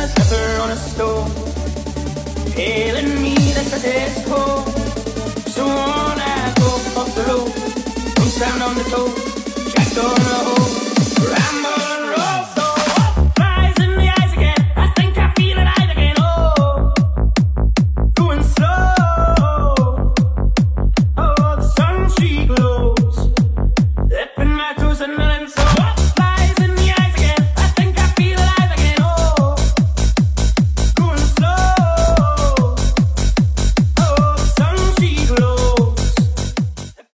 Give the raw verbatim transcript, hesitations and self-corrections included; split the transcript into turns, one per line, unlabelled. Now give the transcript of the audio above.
a pepper on a stone, telling me that the day's cold. So on I go off the road, don't stand on the toe, trapped on a hole.